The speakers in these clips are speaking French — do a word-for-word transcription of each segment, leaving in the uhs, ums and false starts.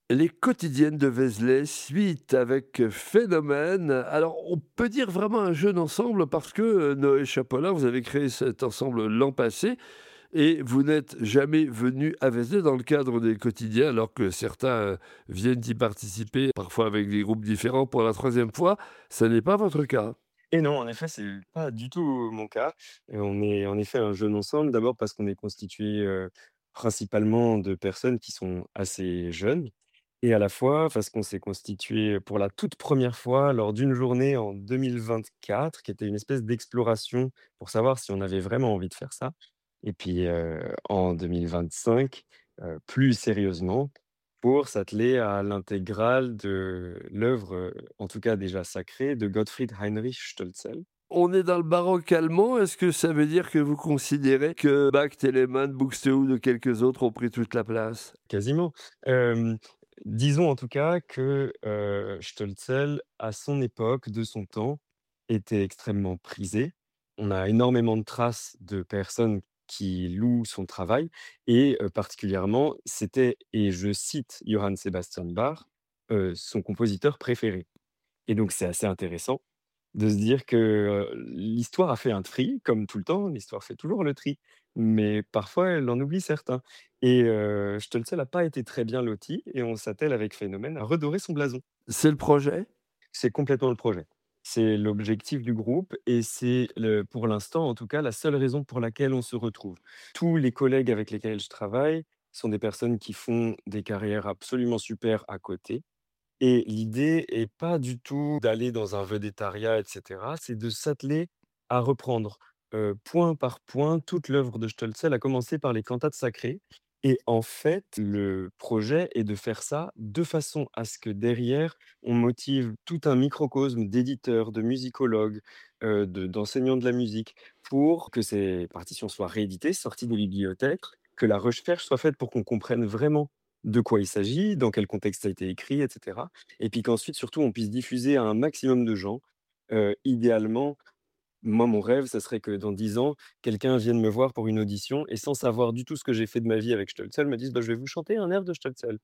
Les quotidiennes de Vézelay, suite avec Phénomène. Alors, on peut dire vraiment un jeune ensemble parce que, heu, Noé Chapollin, vous avez créé cet ensemble l'an passé et vous n'êtes jamais venu à Vézelay dans le cadre des quotidiens, alors que certains, heu, viennent y participer, parfois avec des groupes différents pour la troisième fois. Ça n'est pas votre cas? Et non, en effet, c'est pas du tout mon cas. Heu, on est en effet un jeune ensemble, d'abord parce qu'on est constitué, heu, principalement de personnes qui sont assez jeunes et à la fois parce qu'on s'est constitué pour la toute première fois lors d'une journée en deux mille vingt-quatre, qui était une espèce d'exploration pour savoir si on avait vraiment envie de faire ça et puis, heu, en deux mille vingt-cinq, heu, plus sérieusement pour s'atteler à l'intégrale de l'œuvre, heu, en tout cas déjà sacrée, de Gottfried Heinrich Stölzl. On est dans le baroque allemand. Est-ce que ça veut dire que vous considérez que Bach, Telemann, Buxtehude ou quelques autres ont pris toute la place? Quasiment. Hem, disons en tout cas que, heu, Stölzl, à son époque, de son temps, était extrêmement prisé. On a énormément de traces de personnes qui louent son travail et heu, particulièrement, c'était, et je cite Johann Sebastian Bach, heu, son compositeur préféré. Et donc c'est assez intéressant de se dire que, heu, l'histoire a fait un tri, comme tout le temps, l'histoire fait toujours le tri, mais parfois elle en oublie certains et heu, Stölzl n'a pas été très bien loti et on s'attelle avec Phénomène à redorer son blason. C'est le projet? C'est complètement le projet. C'est l'objectif du groupe et c'est le pour l'instant, en tout cas, la seule raison pour laquelle on se retrouve. Tous les collègues avec lesquels je travaille sont des personnes qui font des carrières absolument super à côté et l'idée est pas du tout d'aller dans un vedettariat et cetera, c'est de s'atteler à reprendre, heu, point par point toute l'œuvre de Stölzl, à commencer par les cantates sacrées et en fait, le projet est de faire ça de façon à ce que derrière, on motive tout un microcosme d'éditeurs, de musicologues, heu, de d'enseignants de la musique pour que ces partitions soient rééditées, sorties des bibliothèques, que la recherche soit faite pour qu'on comprenne vraiment de quoi il s'agit, dans quel contexte ça a été écrit et cetera et puis qu'ensuite, surtout, on puisse diffuser à un maximum de gens. Heu, idéalement, moi, mon rêve, ça serait que dans dix ans, quelqu'un vienne me voir pour une audition et sans savoir du tout ce que j'ai fait de ma vie avec Stölzl, me dise: «Bah, je vais vous chanter un air de Stölzl»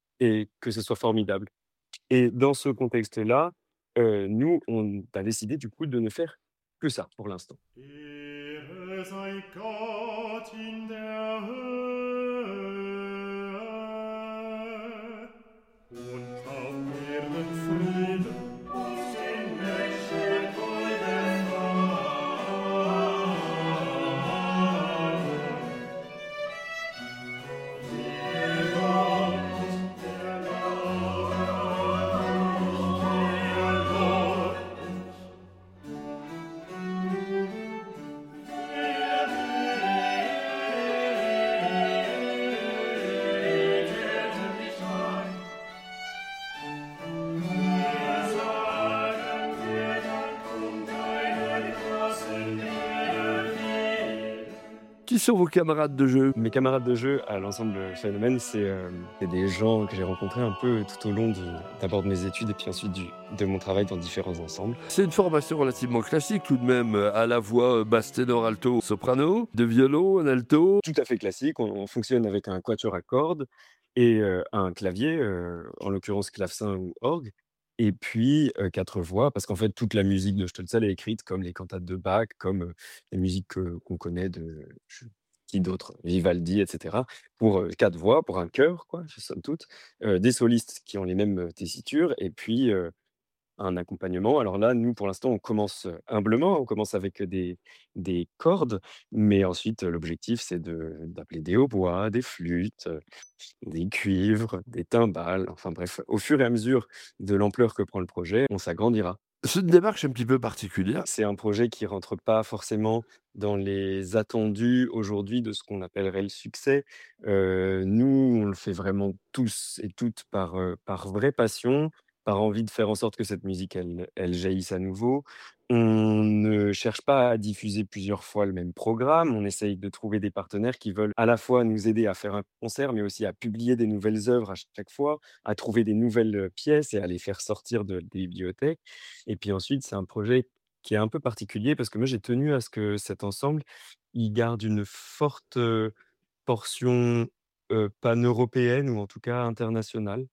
et que ce soit formidable et dans ce contexte-là, heu, nous, on a décidé du coup de ne faire que ça pour l'instant. Ehre sei Gott in der Höhe und auf Erden Frieden und den Menschen Freude. Der Gott, der Gott, Qui sont vos camarades de jeu? Mes camarades de jeu à l'ensemble Phénomène, c'est, hem, c'est des gens que j'ai rencontrés un peu tout au long de d'abord de mes études et puis ensuite du de mon travail dans différents ensembles. C'est une formation relativement classique tout de même, heu, à la voix, heu, basse, ténor, alto, soprano, de violon, un alto. Tout à fait classique, on on fonctionne avec un quatuor à cordes et heu, un clavier, heu, en l'occurrence clavecin ou orgue et puis, heu, quatre voix parce qu'en fait toute la musique de Stölzl est écrite comme les cantates de Bach, comme, heu, les musiques que qu'on connaît de je qui d'autre? Vivaldi et cetera, pour, heu, quatre voix, pour un chœur quoi, somme toute, heu, des solistes qui ont les mêmes, heu, tessitures et puis, heu un accompagnement. Alors là, nous, pour l'instant, on commence, heu, humblement, on commence avec des des cordes, mais ensuite, heu, l'objectif, c'est de d'appeler des hautbois, des flûtes, heu, des cuivres, des timbales, enfin bref, au fur et à mesure de l'ampleur que prend le projet, on s'agrandira. C'est une démarche un petit peu particulière. C'est un projet qui rentre pas forcément dans les attendus aujourd'hui de ce qu'on appellerait le succès. Heu, nous, on le fait vraiment tous et toutes par, heu, par vraie passion, par envie de faire en sorte que cette musique, elle elle jaillisse à nouveau. On ne cherche pas à diffuser plusieurs fois le même programme. On essaye de trouver des partenaires qui veulent à la fois nous aider à faire un concert, mais aussi à publier des nouvelles œuvres à chaque fois, à trouver des nouvelles, heu, pièces et à les faire sortir de des bibliothèques. Et puis ensuite, c'est un projet qui est un peu particulier parce que moi, j'ai tenu à ce que cet ensemble, il garde une forte, heu, portion, heu, pan-européenne ou en tout cas internationale.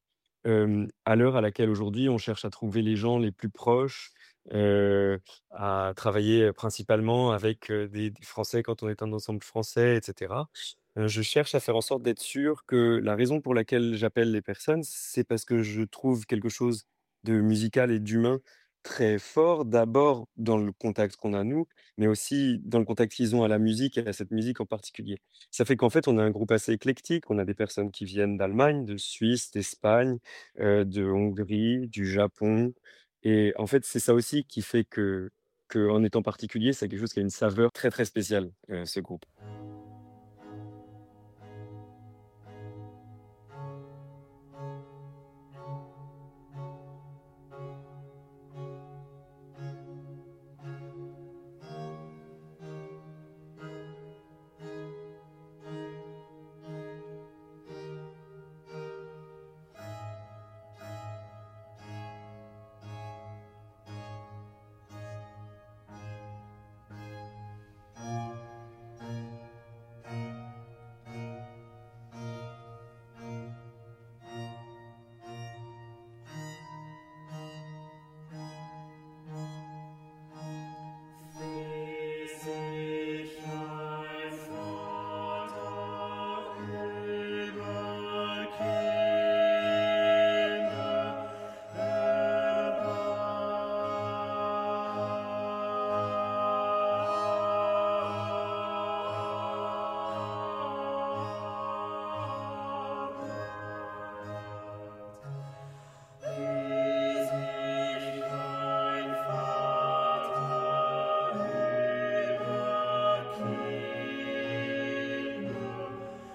hem, à l'heure à laquelle aujourd'hui on cherche à trouver les gens les plus proches, heu, à travailler, principalement avec, heu, des des Français quand on est un ensemble français et cetera. Heu, je cherche à faire en sorte d'être sûr que la raison pour laquelle j'appelle les personnes, c'est parce que je trouve quelque chose de musical et d'humain très fort. D'abord dans le contact qu'on a nous, mais aussi dans le contact qu'ils ont à la musique et à cette musique en particulier. Ça fait qu'en fait, on a un groupe assez éclectique. On a des personnes qui viennent d'Allemagne, de Suisse, d'Espagne, heu, de Hongrie, du Japon et en fait, c'est ça aussi qui fait que qu'en étant particulier, c'est quelque chose qui a une saveur très, très spéciale, heu, ce groupe. Wie sich ein Vater über Kinder erbarmt. Wie sich ein Vater über Kinder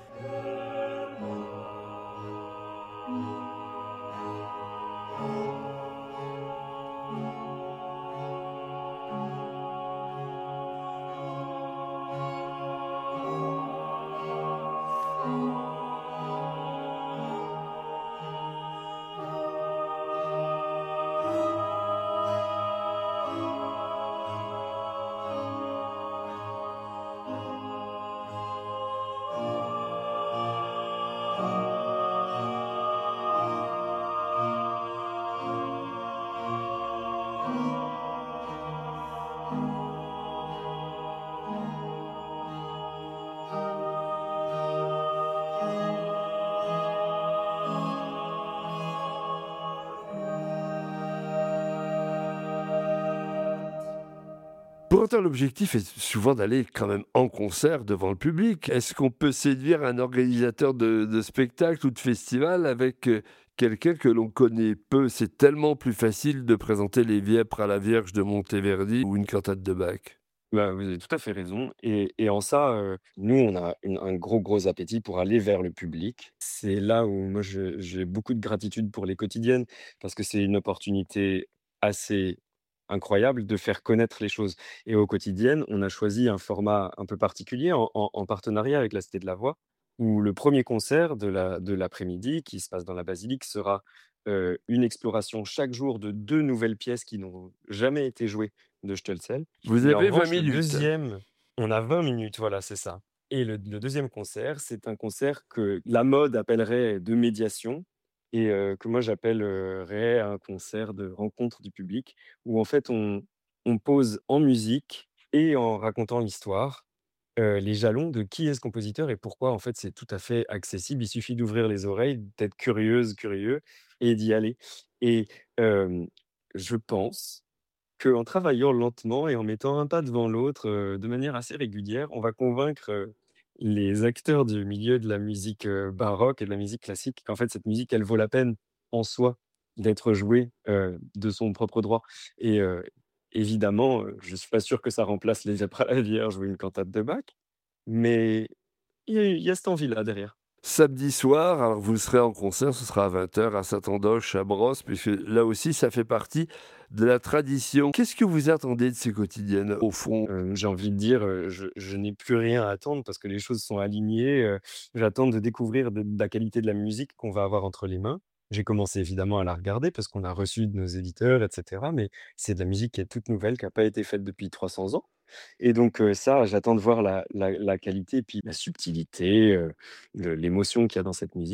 Pour autant, l'objectif est souvent d'aller quand même en concert devant le public. Est-ce qu'on peut séduire un organisateur de, de spectacle ou de festival avec euh, quelqu'un que l'on connaît peu? C'est tellement plus facile de présenter les Vêpres à la Vierge de Monteverdi ou une cantate de Bach. Bah, vous avez tout à fait raison et et en ça, heu, nous, on a une un gros, gros appétit pour aller vers le public. C'est là où moi je j'ai beaucoup de gratitude pour les quotidiennes parce que c'est une opportunité assez incroyable de faire connaître les choses et aux quotidiennes, on a choisi un format un peu particulier en en en partenariat avec la Cité de la Voix où le premier concert de la de l'après-midi qui se passe dans la basilique sera, heu, une exploration chaque jour de deux nouvelles pièces qui n'ont jamais été jouées de Stelzel. Vous Mais en avez vingt revanche, le minutes. deuxième, on a vingt minutes, voilà, c'est ça. Et le le deuxième concert, c'est un concert que la mode appellerait de médiation et heu, que moi j'appellerais un concert de rencontre du public, où en fait on on pose en musique et en racontant l'histoire, heu, les jalons de qui est ce compositeur et pourquoi en fait c'est tout à fait accessible. Il suffit d'ouvrir les oreilles, d'être curieuse, curieux et d'y aller. Et hem, je pense qu'en travaillant lentement et en mettant un pas devant l'autre, heu, de manière assez régulière, on va convaincre, heu, les acteurs du milieu de la musique, heu, baroque et de la musique classique qu'en fait cette musique, elle vaut la peine en soi d'être jouée, heu, de son propre droit et heu, évidemment, heu, je suis pas sûr que ça remplace les Vêpres à la Vierge ou une cantate de Bach, mais il y a il y a cette envie-là derrière. Samedi soir, alors vous serez en concert, ce sera à vingt heures à Saint-Andoche, à Brosse, puisque là aussi ça fait partie de la tradition. Qu'est-ce que vous attendez de ces quotidiennes au fond? Heu, j'ai envie de dire, heu, je je n'ai plus rien à attendre parce que les choses sont alignées, heu, j'attends de découvrir de de la qualité de la musique qu'on va avoir entre les mains. J'ai commencé évidemment à la regarder parce qu'on a reçu de nos éditeurs et cetera, mais c'est de la musique qui est toute nouvelle, qui a pas été faite depuis trois cents ans et donc heu, ça, j'attends de voir la la la qualité et puis la subtilité, heu, le l'émotion qu'il y a dans cette musique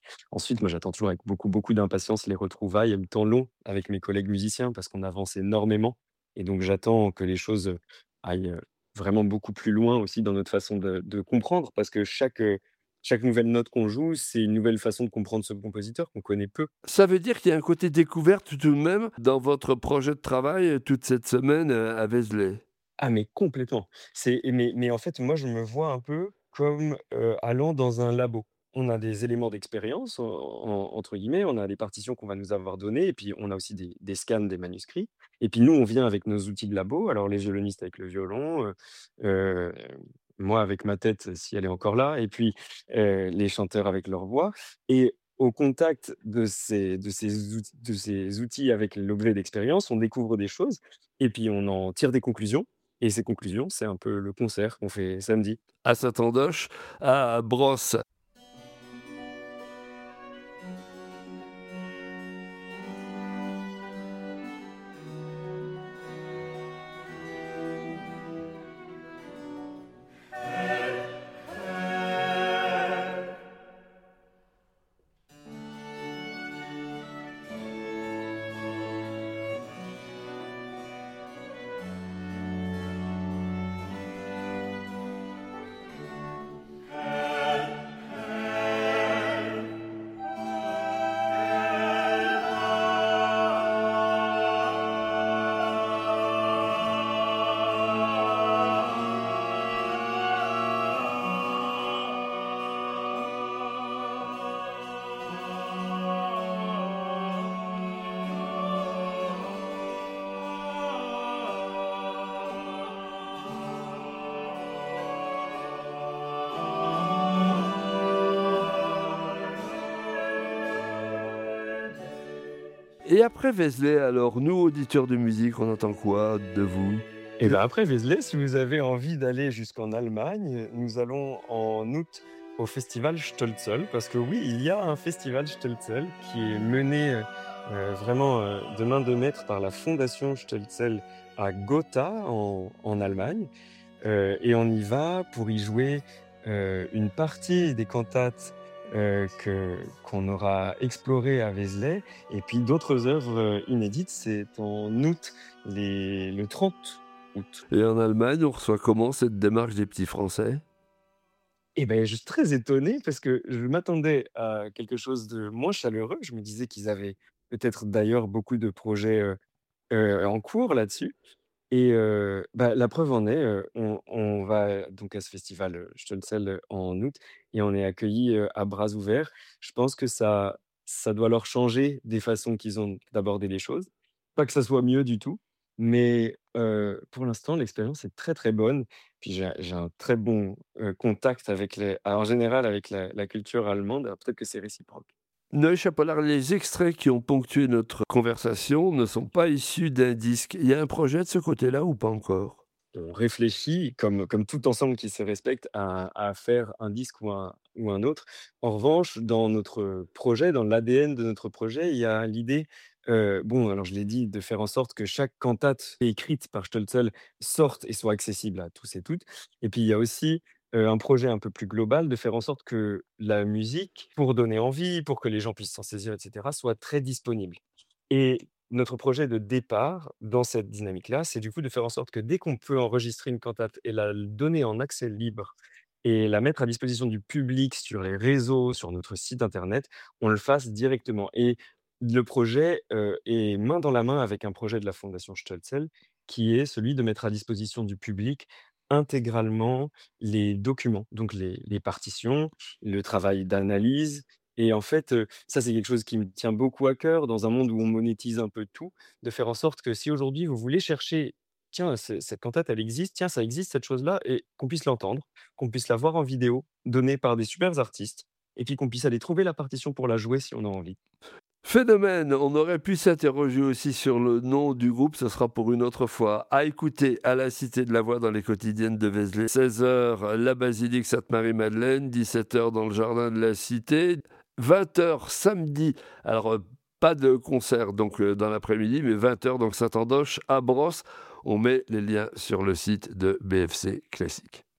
Ensuite, moi, j'attends toujours avec beaucoup, beaucoup d'impatience les retrouvailles et le temps long avec mes collègues musiciens parce qu'on avance énormément et donc j'attends que les choses, heu, aillent, heu, vraiment beaucoup plus loin aussi dans notre façon de de comprendre parce que chaque, heu, chaque nouvelle note qu'on joue, c'est une nouvelle façon de comprendre ce compositeur qu'on connaît peu. Ça veut dire qu'il y a un côté découverte tout de même dans votre projet de travail, heu, toute cette semaine, heu, à Vézelay? Ah mais complètement. C'est mais mais en fait, moi, je me vois un peu comme, heu, allant dans un labo. On a des éléments d'expérience, en en entre guillemets, on a des partitions qu'on va nous avoir données et puis on a aussi des des scans des manuscrits et puis nous, on vient avec nos outils de labo. Alors les violonistes avec le violon, heu heu, moi avec ma tête, si elle est encore là et puis, heu, les chanteurs avec leur voix et au contact de ces de ces out de ces outils avec l'objet d'expérience, on découvre des choses et puis on en tire des conclusions et ces conclusions, c'est un peu le concert qu'on fait samedi. À Saint-Andoche, à Brosse. Et après Vézelay alors, nous auditeurs de musique, on entend quoi de vous? Et ben après Vézelay, si vous avez envie d'aller jusqu'en Allemagne, nous allons en août au festival Stölzl parce que oui, il y a un festival Stölzl qui est mené, heu heu, vraiment, heu, de main de maître par la fondation Stölzl à Gotha en en Allemagne, heu et on y va pour y jouer, heu, une partie des cantates, heu, que qu'on aura explorées à Vézelay et puis d'autres œuvres, heu, inédites. C'est en août, les le trente août. Et en Allemagne, on reçoit comment cette démarche des petits Français? Et ben, je suis très étonné parce que je m'attendais à quelque chose de moins chaleureux. Je me disais qu'ils avaient peut-être d'ailleurs beaucoup de projets, heu heu, en cours là-dessus et heu, bah, la preuve en est, heu, on on va donc à ce festival, heu, Stölzl, heu, en août et on est accueillis, heu, à bras ouverts. Je pense que ça ça doit leur changer des façons qu'ils ont d'aborder les choses. Pas que ça soit mieux du tout, mais heu, pour l'instant, l'expérience est très, très bonne. Puis j'ai j'ai un très bon, heu, contact avec les ah, en général avec la la culture allemande. Alors peut-être que c'est réciproque. Noé Chapollard, les extraits qui ont ponctué notre conversation ne sont pas issus d'un disque. Il y a un projet de ce côté-là ou pas encore? On réfléchit comme comme tout ensemble qui se respecte à à faire un disque ou un ou un autre. En revanche, dans notre projet, dans l'A D N de notre projet, il y a l'idée, heu, bon, alors je l'ai dit, de faire en sorte que chaque cantate écrite par Stölzl sorte et soit accessible à tous et toutes. Et puis il y a aussi, heu, un projet un peu plus global de faire en sorte que la musique, pour donner envie, pour que les gens puissent s'en saisir et cetera, soit très disponible. Et notre projet de départ dans cette dynamique-là, c'est du coup de faire en sorte que dès qu'on peut enregistrer une cantate et la donner en accès libre et la mettre à disposition du public sur les réseaux, sur notre site internet, on le fasse directement. Et le projet, heu, est main dans la main avec un projet de la Fondation Stölzl, qui est celui de mettre à disposition du public intégralement les documents, donc les les partitions, le travail d'analyse et en fait, heu, ça, c'est quelque chose qui me tient beaucoup à cœur dans un monde où on monétise un peu tout, de faire en sorte que si aujourd'hui vous voulez chercher: «Tiens, ce cette cantate, elle existe, tiens, ça existe cette chose-là» et qu'on puisse l'entendre, qu'on puisse la voir en vidéo, donnée par des super artistes et puis qu'on puisse aller trouver la partition pour la jouer si on a envie. Phénomène, on aurait pu s'interroger aussi sur le nom du groupe, ce sera pour une autre fois. À écouter à la Cité de la Voix dans les quotidiennes de Vézelay. seize heures, la basilique Sainte-Marie-Madeleine, dix-sept heures dans le jardin de la Cité, vingt heures samedi. Alors, euh, pas de concert donc euh, dans l'après-midi, mais vingt heures donc Saint-Andoche à Brosse. On met les liens sur le site de B F C Classique.